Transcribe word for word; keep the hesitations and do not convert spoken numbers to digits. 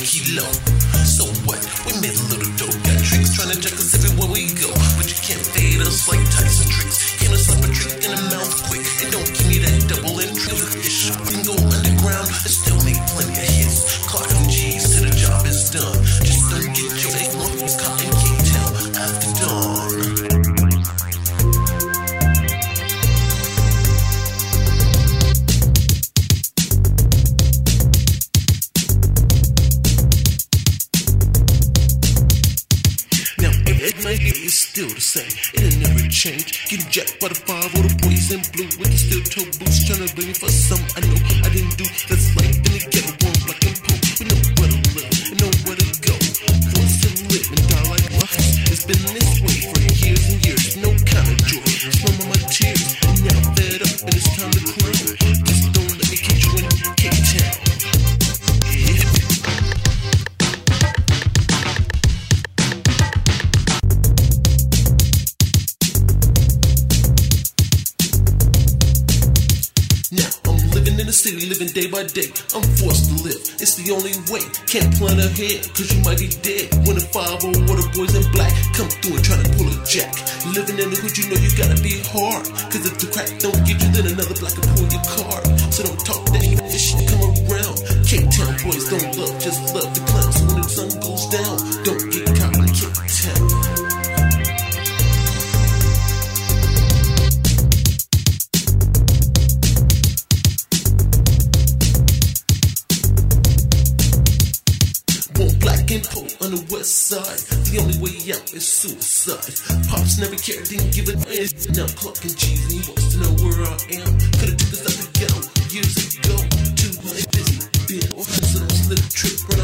he low. So what? We made a little dough. Got tricks trying to check us everywhere we go. But you can't fade us like Tyson tricks. Can't slap a trick in the mouth quick. And don't give me that double entry. We can go underground and still make plenty of hits. Clock them G's till the job is done. Just don't get your egg off with cotton K-Town after dawn. It's still the same, it'll never change. Getting jacked by the five or the boys in blue with the steel toe boots, trying to blame me for something I know I didn't do. That's life in the ghetto, one black and poop. We know where to live, we know where to go. Forced to live and die like rough. It's been this way for years and years, no kind of joy. Smell on my tears, and now I'm fed up and it's time to climb. Just don't let me catch you in K-Town. Yeah. In the city, living day by day, I'm forced to live, it's the only way. Can't plan ahead, cause you might be dead when the five oh or the boys in black come through and try to pull a jack. Living in the hood, you know you gotta be hard, cause if the crack don't get you, then another black will pull your card. So don't talk that shit, come around. K-Town boys don't love, just love the clowns. So when the sun goes down, don't get caught in K-Town. And Poe on the west side, the only way out is suicide. Pops never cared, didn't give a damn. Now clocking G's and he wants to know where I am. Could've took us out the ghetto years ago. Too busy being orphans, so don't slip trip right.